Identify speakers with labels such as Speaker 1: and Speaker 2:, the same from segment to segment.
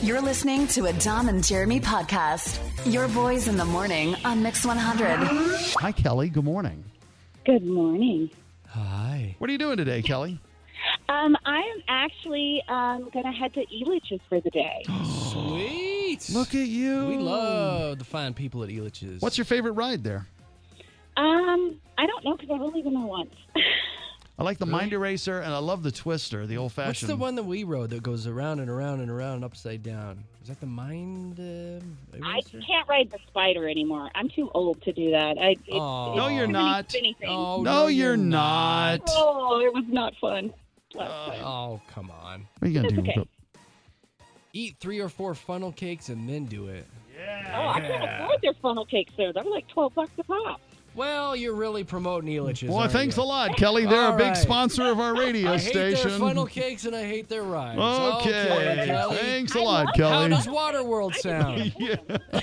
Speaker 1: You're listening to a Dom and Jeremy podcast. Your boys in the morning on Mix 100.
Speaker 2: Hi, Kelly. Good morning.
Speaker 3: Good morning.
Speaker 4: Hi.
Speaker 2: What are you doing today, Kelly?
Speaker 3: I am actually going to head to Elitch's for the day.
Speaker 4: Sweet.
Speaker 2: Look at you.
Speaker 4: We love the fine people at Elitch's.
Speaker 2: What's your favorite ride there?
Speaker 3: I don't know because I've only been there once.
Speaker 2: I like the Mind Eraser, and I love the Twister, the
Speaker 4: What's
Speaker 2: old-fashioned.
Speaker 4: the one that we rode that goes around and around and around and upside down? Is that the Mind
Speaker 3: I
Speaker 4: Eraser?
Speaker 3: can't ride the Spider anymore. I'm too old to do that.
Speaker 2: No, you're
Speaker 3: too many
Speaker 2: not.
Speaker 3: spinny things.
Speaker 4: Oh,
Speaker 2: No, you're not.
Speaker 3: Oh, it was not fun. last time.
Speaker 4: Oh, come on.
Speaker 2: What are you going to do?
Speaker 3: okay.
Speaker 4: Eat 3 or 4 funnel cakes and then do it.
Speaker 3: Oh, I can't afford their funnel cakes there. They're like $12 a pop.
Speaker 4: Well, you're really promoting Elitch's.
Speaker 2: Well,
Speaker 4: aren't
Speaker 2: thanks
Speaker 4: you?
Speaker 2: a lot, Kelly. They're
Speaker 4: All
Speaker 2: a big
Speaker 4: right.
Speaker 2: sponsor of our radio
Speaker 4: I hate
Speaker 2: station.
Speaker 4: their funnel cakes and I hate their rides.
Speaker 2: Okay.
Speaker 4: Kelly.
Speaker 2: Thanks a
Speaker 3: I
Speaker 2: lot,
Speaker 3: love-
Speaker 4: How
Speaker 2: Kelly.
Speaker 4: does Waterworld sound?
Speaker 2: Yeah.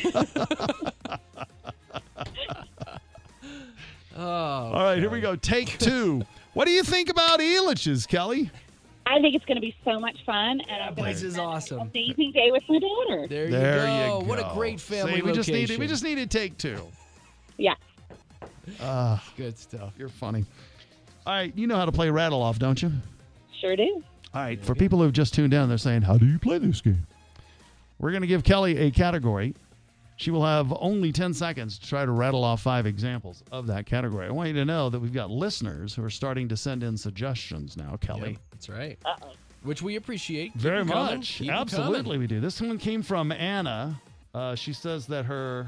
Speaker 4: Oh.
Speaker 2: All right, here we go. Take 2. What do you think about Elitch's, Kelly?
Speaker 3: I think it's going to be so much fun, and I'm going
Speaker 4: place
Speaker 3: to
Speaker 4: is
Speaker 3: spend
Speaker 4: awesome.
Speaker 3: an amazing day with my daughter.
Speaker 4: There
Speaker 2: There
Speaker 4: you
Speaker 2: you
Speaker 4: go. What a
Speaker 2: go.
Speaker 4: great family
Speaker 2: See, we
Speaker 4: location.
Speaker 2: just needed take 2.
Speaker 3: Yeah.
Speaker 4: Good stuff.
Speaker 2: You're funny. All right, you know how to play Rattle Off, don't you?
Speaker 3: Sure do.
Speaker 2: All right, for people who have just tuned in, they're saying, how do you play this game? We're going to give Kelly a category. She will have only 10 seconds to try to rattle off 5 examples of that category. I want you to know that we've got listeners who are starting to send in suggestions now, Kelly.
Speaker 4: Yep, that's right.
Speaker 3: Uh-oh.
Speaker 4: Which we appreciate. Keep
Speaker 2: Very
Speaker 4: them coming.
Speaker 2: much.
Speaker 4: Keep them
Speaker 2: Absolutely,
Speaker 4: coming.
Speaker 2: we do. This one came from Anna. She says that her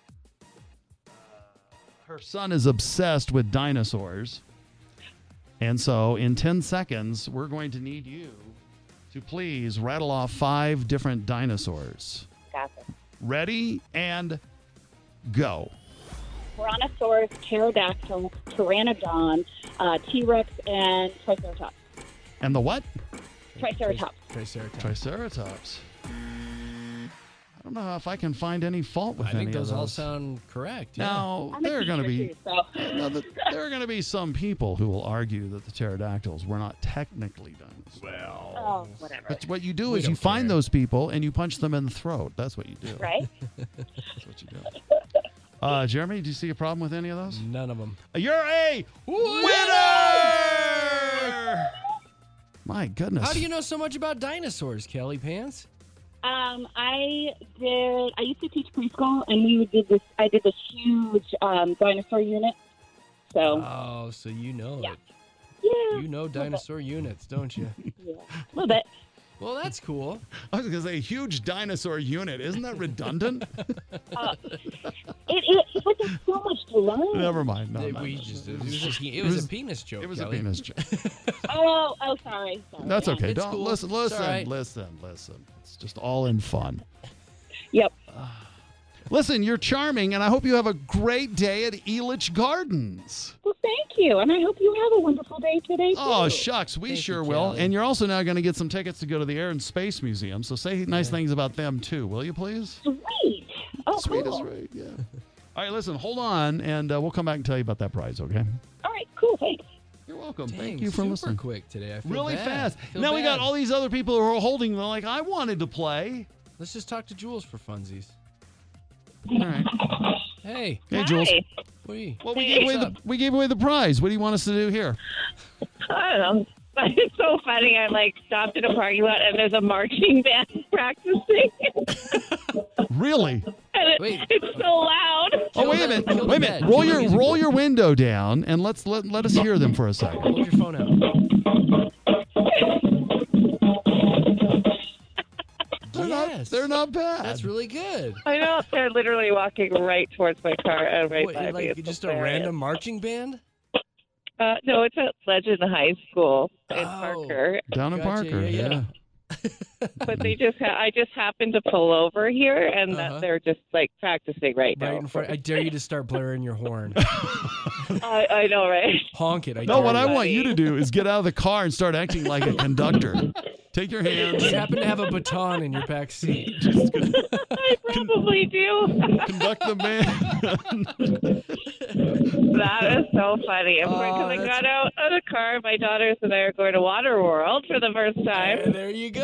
Speaker 2: son is obsessed with dinosaurs. And so in 10 seconds, we're going to need you to please rattle off 5 different dinosaurs.
Speaker 3: Got it.
Speaker 2: Ready and go.
Speaker 3: Brontosaurus, pterodactyl, pteranodon, T-Rex, and Triceratops.
Speaker 2: And the what?
Speaker 3: Triceratops.
Speaker 4: Triceratops.
Speaker 2: Triceratops. I don't know if I can find any fault with
Speaker 4: I
Speaker 2: any
Speaker 4: think those
Speaker 2: of
Speaker 4: all
Speaker 2: those.
Speaker 4: sound correct. Yeah.
Speaker 2: Now,
Speaker 3: I'm a
Speaker 2: there are going to
Speaker 3: teacher,
Speaker 2: be
Speaker 3: too, so.
Speaker 2: no, there are going to be some people who will argue that the pterodactyls were not technically dinosaurs.
Speaker 3: Oh, whatever.
Speaker 2: But what you do
Speaker 4: We
Speaker 2: is you
Speaker 4: don't
Speaker 2: find
Speaker 4: care.
Speaker 2: those people and you punch them in the throat. That's what you do.
Speaker 3: Right?
Speaker 2: That's what you do. Jeremy, do you see a problem with any of those?
Speaker 4: None of them.
Speaker 2: You're a winner! My goodness.
Speaker 4: How do you know so much about dinosaurs, Kelly Pants?
Speaker 3: I used to teach preschool, and I did this huge dinosaur unit. So,
Speaker 4: Oh, so you know
Speaker 3: Yeah.
Speaker 4: it.
Speaker 3: yeah.
Speaker 4: You know dinosaur units, don't you?
Speaker 3: Yeah. A little bit.
Speaker 4: Well, that's cool.
Speaker 2: I was going to say huge dinosaur unit. Isn't that redundant?
Speaker 3: It was just so much to learn.
Speaker 2: Never mind. No, no,
Speaker 4: We
Speaker 2: no.
Speaker 4: just, it was a penis joke.
Speaker 2: It was
Speaker 4: Kelly.
Speaker 2: a penis joke.
Speaker 3: Oh, sorry.
Speaker 2: That's okay.
Speaker 4: It's
Speaker 2: Don't
Speaker 4: cool.
Speaker 2: listen.
Speaker 4: It's all right.
Speaker 2: Listen. It's just all in fun.
Speaker 3: Yep.
Speaker 2: Listen, you're charming, and I hope you have a great day at Elitch Gardens.
Speaker 3: Well, thank you, and I hope you have a wonderful day today, too.
Speaker 2: Oh, shucks, we
Speaker 4: Thank you,
Speaker 2: sure will.
Speaker 4: Kelly.
Speaker 2: And you're also now going to get some tickets to go to the Air and Space Museum, so say nice things about them, too, will you, please?
Speaker 3: Sweet. Oh,
Speaker 2: Sweet
Speaker 3: cool.
Speaker 2: is right, yeah. All right, listen, hold on, and we'll come back and tell you about that prize, okay?
Speaker 3: All right, cool, thanks.
Speaker 2: You're welcome.
Speaker 4: Dang,
Speaker 2: Thank you for
Speaker 4: super
Speaker 2: listening.
Speaker 4: quick today. I feel
Speaker 2: Really
Speaker 4: bad.
Speaker 2: fast.
Speaker 4: I feel
Speaker 2: Now we got
Speaker 4: bad.
Speaker 2: all these other people who are holding, they're like, I wanted to play.
Speaker 4: Let's just talk to Jules for funsies.
Speaker 2: All right.
Speaker 4: Hey,
Speaker 2: Hey,
Speaker 3: Hi.
Speaker 2: Jules.
Speaker 4: what are you?
Speaker 2: Well, we gave away the prize. What do you want us to do here?
Speaker 5: I don't know. It's so funny. I stopped in a parking lot and there's a marching band practicing.
Speaker 2: Really?
Speaker 5: And
Speaker 4: Wait.
Speaker 5: it's so loud.
Speaker 2: Oh, wait a minute.
Speaker 4: Kill the
Speaker 2: Wait a minute.
Speaker 4: bed.
Speaker 2: Roll
Speaker 4: Kill the
Speaker 2: your
Speaker 4: music.
Speaker 2: roll your window down and let us hear them for a second.
Speaker 4: Hold your phone out.
Speaker 2: They're not bad.
Speaker 4: That's really good.
Speaker 5: I know. They're literally walking right towards my car and right
Speaker 4: What,
Speaker 5: by me.
Speaker 4: like
Speaker 5: It's
Speaker 4: just a
Speaker 5: hilarious.
Speaker 4: random marching band?
Speaker 5: No, it's at Legend High School in
Speaker 4: Oh.
Speaker 5: Parker.
Speaker 2: Down in
Speaker 4: Gotcha,
Speaker 2: Parker.
Speaker 4: yeah.
Speaker 5: But they I just happened to pull over here and
Speaker 4: Uh-huh.
Speaker 5: that they're just practicing right now.
Speaker 4: Right in front. I dare you to start blaring your horn.
Speaker 5: I know, right?
Speaker 4: Honk it.
Speaker 2: No, what
Speaker 4: dare
Speaker 2: I
Speaker 4: you.
Speaker 2: want you to do is get out of the car and start acting like a conductor. Take your hands.
Speaker 4: You happen to have a baton in your back seat.
Speaker 5: I probably do.
Speaker 2: Conduct the band.
Speaker 5: That is so funny.
Speaker 4: Oh,
Speaker 5: Because I
Speaker 4: that's-
Speaker 5: got out of the car, my daughters and I are going to Waterworld for the first time.
Speaker 4: And there you go. There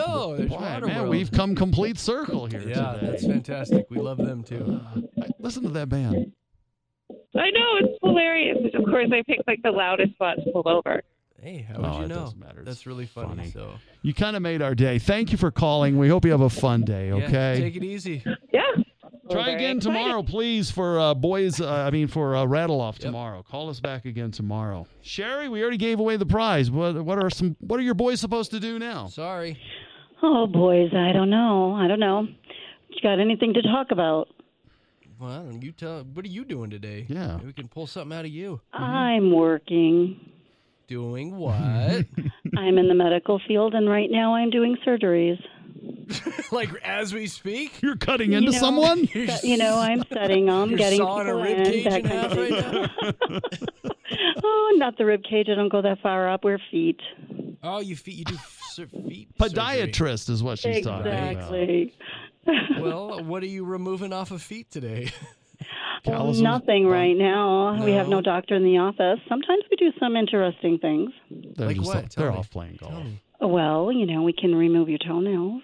Speaker 2: Boy,
Speaker 4: Water
Speaker 2: man,
Speaker 4: World.
Speaker 2: we've come complete circle here
Speaker 4: Yeah,
Speaker 2: today.
Speaker 4: that's fantastic. We love them too.
Speaker 2: Listen to that band.
Speaker 5: I know, it's hilarious. Of course, I picked like the loudest spot to pull over.
Speaker 4: Hey, how
Speaker 2: Oh,
Speaker 4: would you
Speaker 2: it
Speaker 4: know?
Speaker 2: doesn't matter. It's
Speaker 4: That's really funny. So
Speaker 2: You kind of made our day. Thank you for calling. We hope you have a fun day,
Speaker 4: yeah,
Speaker 2: okay?
Speaker 4: take it easy.
Speaker 5: Yeah.
Speaker 2: Try
Speaker 5: Very
Speaker 2: again
Speaker 5: excited.
Speaker 2: tomorrow, please, for for Rattle Off tomorrow. Call us back again tomorrow. Sherry, we already gave away the prize. What are your boys supposed to do now?
Speaker 4: Sorry.
Speaker 6: Oh, boys, I don't know. You got anything to talk about?
Speaker 4: Well, you tell. What are you doing today?
Speaker 2: Yeah.
Speaker 4: Maybe we can pull something out of you.
Speaker 6: I'm working.
Speaker 4: Doing what?
Speaker 6: I'm in the medical field, and right now I'm doing surgeries.
Speaker 4: Like as we speak?
Speaker 2: You're cutting into
Speaker 6: know,
Speaker 2: someone?
Speaker 6: I'm setting them,
Speaker 4: You're
Speaker 6: getting
Speaker 4: sawing a
Speaker 6: people
Speaker 4: rib
Speaker 6: in,
Speaker 4: cage
Speaker 6: that
Speaker 4: in
Speaker 6: kind
Speaker 4: half
Speaker 6: of
Speaker 4: right
Speaker 6: thing.
Speaker 4: now?
Speaker 6: Oh, not the rib cage. I don't go that far up. We're feet.
Speaker 4: Oh, you do feet surgery.
Speaker 2: Podiatrist is what she's talking about.
Speaker 6: Exactly.
Speaker 4: Well, what are you removing off of feet today?
Speaker 2: Calluses,
Speaker 6: Nothing
Speaker 2: bump.
Speaker 6: right now. We have
Speaker 4: No.
Speaker 6: no doctor in the office. Sometimes we do some interesting things.
Speaker 2: They're
Speaker 4: Like
Speaker 2: just
Speaker 4: what? Tell
Speaker 2: they're
Speaker 4: me.
Speaker 2: off playing golf.
Speaker 4: Tell me.
Speaker 6: Well, we can remove your toenails.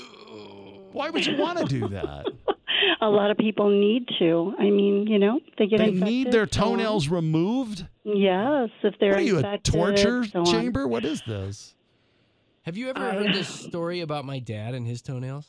Speaker 2: Why would you want to do that?
Speaker 6: A lot of people need to. I mean, they get
Speaker 2: They
Speaker 6: infected.
Speaker 2: need their
Speaker 6: so on.
Speaker 2: toenails removed?
Speaker 6: Yes, if they're
Speaker 2: What are you, a
Speaker 6: infected,
Speaker 2: torture
Speaker 6: so on.
Speaker 2: chamber? What is this?
Speaker 4: Have you ever heard this story about my dad and his toenails?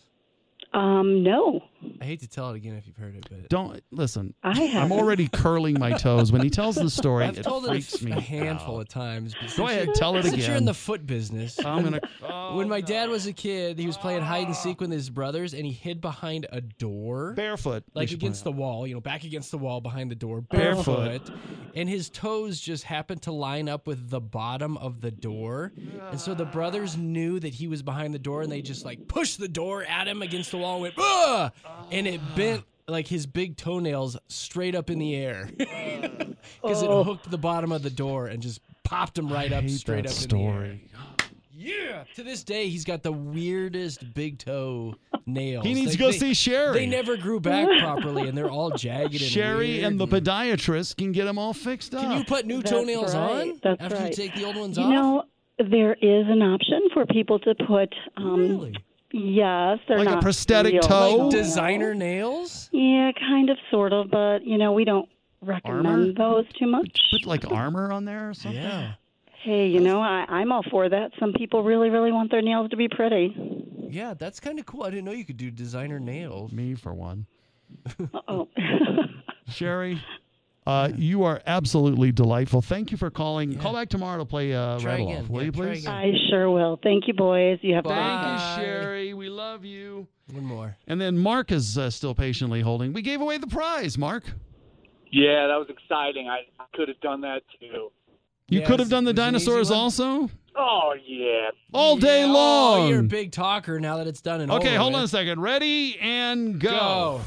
Speaker 6: No,
Speaker 4: I hate to tell it again if you've heard it, but
Speaker 2: Don't listen.
Speaker 6: I
Speaker 2: I'm
Speaker 6: haven't.
Speaker 2: already curling my toes when he tells the story.
Speaker 4: I've
Speaker 2: It
Speaker 4: told it
Speaker 2: freaks me
Speaker 4: a handful
Speaker 2: out.
Speaker 4: of times. But
Speaker 2: Go
Speaker 4: since
Speaker 2: ahead,
Speaker 4: you're-
Speaker 2: tell it
Speaker 4: since
Speaker 2: again.
Speaker 4: you're in the foot business,
Speaker 2: I'm gonna.
Speaker 4: when my dad was a kid, he was playing hide and seek with his brothers, and he hid behind a door.
Speaker 2: Barefoot, we
Speaker 4: Like
Speaker 2: should
Speaker 4: against the
Speaker 2: point
Speaker 4: wall, back against the wall behind the door,
Speaker 2: Barefoot.
Speaker 4: barefoot, and his toes just happened to line up with the bottom of the door, and so the brothers knew that he was behind the door, and they just like pushed the door at him against the wall, and went, "Ugh!" and it bent like his big toenails straight up in the air because it hooked the bottom of the door and just popped him right
Speaker 2: I
Speaker 4: up
Speaker 2: hate
Speaker 4: straight
Speaker 2: that
Speaker 4: up
Speaker 2: story.
Speaker 4: in the air. Yeah, to this day he's got the weirdest big toe nails.
Speaker 2: He needs to go see Sherry.
Speaker 4: They never grew back properly, and they're all jagged. And
Speaker 2: Sherry
Speaker 4: weird
Speaker 2: and the podiatrist can get them all fixed up.
Speaker 4: Can you put new
Speaker 6: That's
Speaker 4: toenails
Speaker 6: right.
Speaker 4: on
Speaker 6: That's
Speaker 4: after you
Speaker 6: right.
Speaker 4: take the old ones
Speaker 6: You
Speaker 4: off?
Speaker 6: know, there is an option for people to put.
Speaker 4: Really?
Speaker 6: Yes, they're
Speaker 2: Like a
Speaker 6: not
Speaker 2: prosthetic
Speaker 6: real
Speaker 2: toe?
Speaker 6: toenails.
Speaker 4: Designer nails?
Speaker 6: Yeah, kind of, sort of, but we don't recommend
Speaker 2: Armor?
Speaker 6: those too much.
Speaker 2: Put like armor on there or something?
Speaker 4: Yeah.
Speaker 6: Hey, I'm all for that. Some people really, really want their nails to be pretty.
Speaker 4: Yeah, that's kind of cool. I didn't know you could do designer nails.
Speaker 2: Me for one.
Speaker 6: Oh.
Speaker 2: Sherry, you are absolutely delightful. Thank you for calling. Call back tomorrow to play Rattle
Speaker 4: again.
Speaker 2: Off, will
Speaker 4: Yeah,
Speaker 2: you
Speaker 4: try
Speaker 2: please?
Speaker 4: again.
Speaker 6: I sure will. Thank you, boys. You have a
Speaker 4: Bye.
Speaker 6: great
Speaker 2: Thank
Speaker 4: Bye.
Speaker 2: you, Sherry. We love you.
Speaker 4: One more.
Speaker 2: And then Mark is still patiently holding. We gave away the prize, Mark.
Speaker 7: Yeah, that was exciting. I could have done that too.
Speaker 2: You
Speaker 4: Yeah,
Speaker 2: could have done the
Speaker 4: it was an easy
Speaker 2: dinosaurs
Speaker 4: one.
Speaker 2: also?
Speaker 7: Oh, yeah.
Speaker 2: All day
Speaker 4: Yeah,
Speaker 2: long.
Speaker 4: Oh, you're a big talker now that it's done and
Speaker 2: Okay,
Speaker 4: over
Speaker 2: hold on a
Speaker 4: with.
Speaker 2: second. Ready and go.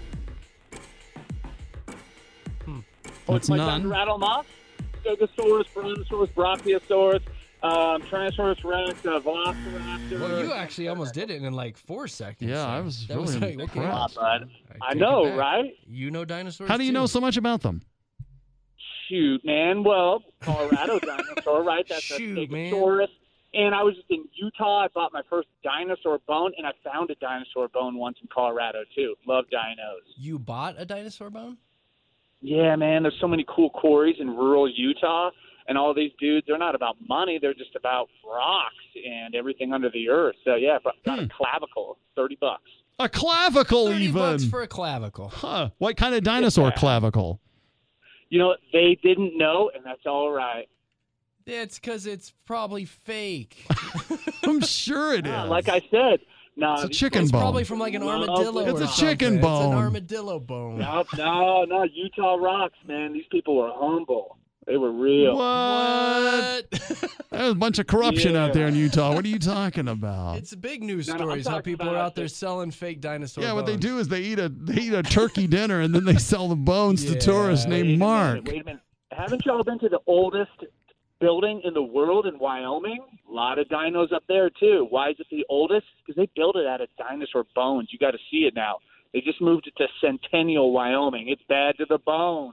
Speaker 2: That's
Speaker 7: My time to
Speaker 2: none.
Speaker 7: rattle them off. Stegosaurus, Brontosaurus, Brachiosaurus, Tyrannosaurus Rex, Velociraptor.
Speaker 4: Well, you actually almost did it in like 4 seconds.
Speaker 2: Yeah,
Speaker 4: so
Speaker 2: I was
Speaker 4: that
Speaker 2: really
Speaker 4: like, okay.
Speaker 2: impressed.
Speaker 7: Bud. I
Speaker 4: take
Speaker 7: know,
Speaker 4: it back.
Speaker 7: right?
Speaker 4: You know dinosaurs
Speaker 2: How do you
Speaker 4: too.
Speaker 2: know so much about them?
Speaker 7: Shoot, man. Well, Colorado dinosaur, right? That's
Speaker 4: Shoot,
Speaker 7: a
Speaker 4: man.
Speaker 7: Stegosaurus. And I was just in Utah. I bought my first dinosaur bone, and I found a dinosaur bone once in Colorado, too. Love dinos.
Speaker 4: You bought a dinosaur bone?
Speaker 7: Yeah, man, there's so many cool quarries in rural Utah, and all these dudes, they're not about money. They're just about rocks and everything under the earth. So, yeah, got a clavicle, $30.
Speaker 2: A clavicle,
Speaker 4: 30
Speaker 2: even.
Speaker 4: bucks for a clavicle.
Speaker 2: Huh. What kind of dinosaur
Speaker 7: Yeah.
Speaker 2: clavicle?
Speaker 7: You know, they didn't know, and that's all right.
Speaker 4: It's because it's probably fake.
Speaker 2: I'm sure it is.
Speaker 7: Yeah, like I said, no,
Speaker 2: It's a chicken
Speaker 4: It's
Speaker 2: bone.
Speaker 4: probably from like an armadillo.
Speaker 2: It's
Speaker 4: or
Speaker 2: a chicken
Speaker 4: something.
Speaker 2: bone.
Speaker 4: It's an armadillo bone.
Speaker 7: no, Utah rocks, man. These people were humble. They were real.
Speaker 2: What? There's a bunch of corruption out there in Utah. What are you talking about?
Speaker 4: It's big news
Speaker 7: No, I'm
Speaker 4: stories how
Speaker 7: talking
Speaker 4: people are
Speaker 7: about
Speaker 4: out there selling fake dinosaur
Speaker 2: Yeah, what they
Speaker 4: bones.
Speaker 2: do is they eat a turkey dinner and then they sell the bones to
Speaker 4: Yeah.
Speaker 2: tourists named Mark.
Speaker 7: Wait a minute. Haven't y'all been to the oldest building in the world in Wyoming? A lot of dinos up there, too. Why is it the oldest? Because they built it out of dinosaur bones. You got to see it now. They just moved it to Centennial, Wyoming. It's bad to the bone.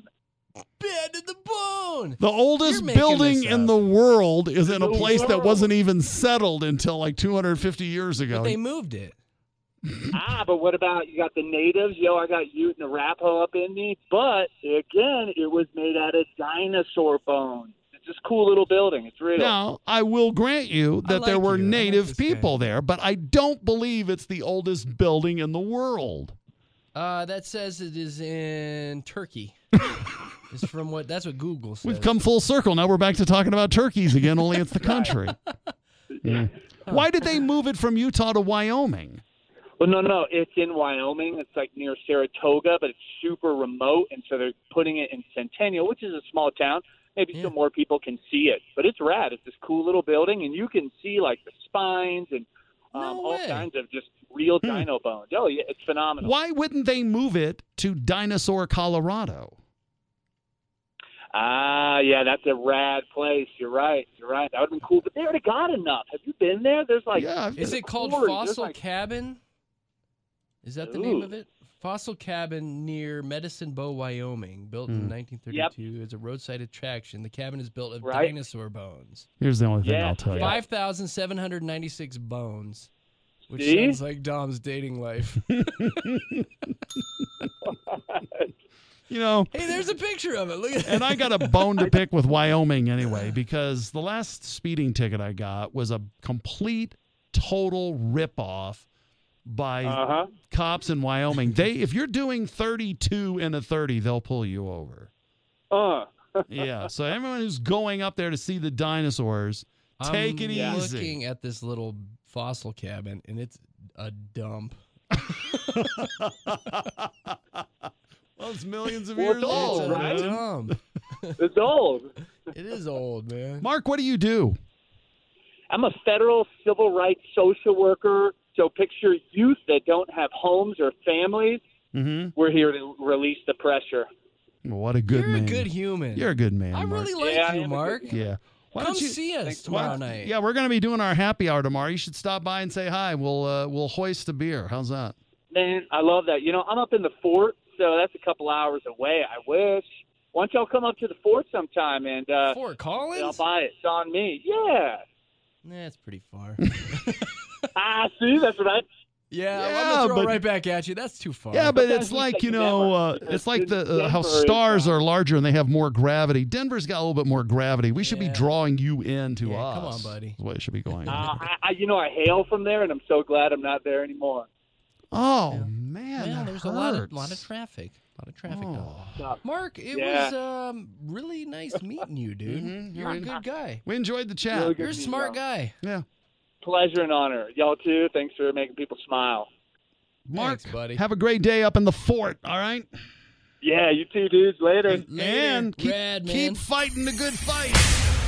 Speaker 4: bad to the bone.
Speaker 2: The oldest
Speaker 4: You're making
Speaker 2: building
Speaker 4: this
Speaker 2: in
Speaker 4: up.
Speaker 2: the world is in a
Speaker 7: the
Speaker 2: place that
Speaker 7: world.
Speaker 2: wasn't even settled until like 250 years ago.
Speaker 4: But they moved it.
Speaker 7: But what about you got the natives? Yo, I got Ute and Arapaho up in me. But, again, it was made out of dinosaur bones. It's this cool little building. It's real.
Speaker 2: Now, I will grant you that there
Speaker 4: like
Speaker 2: were
Speaker 4: you. I like
Speaker 2: native
Speaker 4: this
Speaker 2: people
Speaker 4: guy.
Speaker 2: there, but I don't believe it's the oldest building in the world.
Speaker 4: That says it is in Turkey. It's from that's what Google says.
Speaker 2: We've come full circle. Now we're back to talking about turkeys again, only it's the country. Yeah. Why did they move it from Utah to Wyoming?
Speaker 7: Well, no. It's in Wyoming. It's like near Saratoga, but it's super remote. And so they're putting it in Centennial, which is a small town. Maybe so more people can see it. But it's rad. It's this cool little building, and you can see like the spines and all
Speaker 4: way.
Speaker 7: kinds of just real dino bones. Oh, yeah, it's phenomenal.
Speaker 2: Why wouldn't they move it to Dinosaur, Colorado?
Speaker 7: Yeah, that's a rad place. You're right. That would have been cool. But they already got enough. Have you been there? There's like,
Speaker 2: Yeah,
Speaker 4: Is it called
Speaker 7: quarry. There's
Speaker 4: Fossil
Speaker 7: like-
Speaker 4: Cabin? Is that the name of it? Fossil Cabin near Medicine Bow, Wyoming, built in 1932 as a roadside attraction. The cabin is built of
Speaker 7: Right.
Speaker 4: dinosaur bones.
Speaker 2: Here's the only thing
Speaker 7: Yeah.
Speaker 2: I'll tell you.
Speaker 4: 5,796 bones, which
Speaker 7: See?
Speaker 4: sounds like Dom's dating life.
Speaker 2: You know,
Speaker 4: Hey, there's a picture of it. Look at
Speaker 2: and I got a bone to pick with Wyoming anyway, because the last speeding ticket I got was a complete, total ripoff by cops in Wyoming. If you're doing 32 in a 30, they'll pull you over. Yeah, so everyone who's going up there to see the dinosaurs, take it
Speaker 4: I'm
Speaker 2: easy.
Speaker 4: looking at this little fossil cabin, and it's a dump.
Speaker 2: Well, it's millions of
Speaker 7: Well,
Speaker 2: years
Speaker 7: it's old,
Speaker 2: old.
Speaker 7: right?
Speaker 4: It's a dump.
Speaker 7: It's old.
Speaker 4: It is old, man.
Speaker 2: Mark, what do you do?
Speaker 7: I'm a federal civil rights social worker. So picture youth that don't have homes or families.
Speaker 2: Mm-hmm.
Speaker 7: We're here to release the pressure.
Speaker 2: What a good
Speaker 4: You're
Speaker 2: man.
Speaker 4: a good human.
Speaker 2: You're a good man,
Speaker 4: I
Speaker 2: Mark.
Speaker 4: really like
Speaker 7: Yeah, I
Speaker 4: you,
Speaker 7: am a good
Speaker 4: Mark.
Speaker 7: man.
Speaker 2: Yeah. Why
Speaker 4: Come
Speaker 2: don't you
Speaker 4: see us
Speaker 7: Thanks,
Speaker 4: tomorrow
Speaker 7: Mark.
Speaker 4: night.
Speaker 2: Yeah, we're going to be doing our happy hour tomorrow. You should stop by and say hi. We'll hoist a beer. How's that?
Speaker 7: Man, I love that. You know, I'm up in the fort, so that's a couple hours away. I wish. Why don't y'all come up to the fort sometime and
Speaker 4: Fort Collins?
Speaker 7: I'll buy it. It's on me. Yeah.
Speaker 4: Nah, it's pretty far.
Speaker 7: See, that's right.
Speaker 4: Yeah, I'm
Speaker 2: Yeah,
Speaker 4: gonna throw
Speaker 2: but-
Speaker 4: it right back at you. That's too far.
Speaker 2: Yeah, but
Speaker 7: Sometimes
Speaker 2: it's
Speaker 7: we
Speaker 2: like,
Speaker 7: take
Speaker 2: you
Speaker 7: the
Speaker 2: know,
Speaker 7: Denver.
Speaker 2: it's like the how
Speaker 7: Denver is,
Speaker 2: stars are larger and they have more gravity. Denver's got a little bit more gravity. We should be
Speaker 4: Yeah.
Speaker 2: drawing you into
Speaker 4: Yeah,
Speaker 2: us.
Speaker 4: come on, buddy.
Speaker 2: That's the way it should be going.
Speaker 7: I hail from there, and I'm so glad I'm not there anymore.
Speaker 2: Oh, man.
Speaker 4: Well,
Speaker 2: that
Speaker 4: there's a lot
Speaker 2: hurts.
Speaker 4: of traffic. A lot of traffic.
Speaker 2: Oh.
Speaker 4: Dog. Mark, it
Speaker 7: Yeah.
Speaker 4: was really nice meeting you, dude.
Speaker 2: Mhm.
Speaker 4: You're a good guy.
Speaker 2: We enjoyed the chat.
Speaker 7: Really good.
Speaker 4: You're a smart guy.
Speaker 2: Yeah.
Speaker 7: Pleasure and honor. Y'all, too. Thanks for making people smile.
Speaker 2: Mark,
Speaker 4: Thanks, buddy.
Speaker 2: have a great day up in the fort, all right?
Speaker 7: Yeah, you too, dudes. Later.
Speaker 4: Later.
Speaker 2: And keep,
Speaker 4: Rad, man.
Speaker 2: keep fighting the good fight.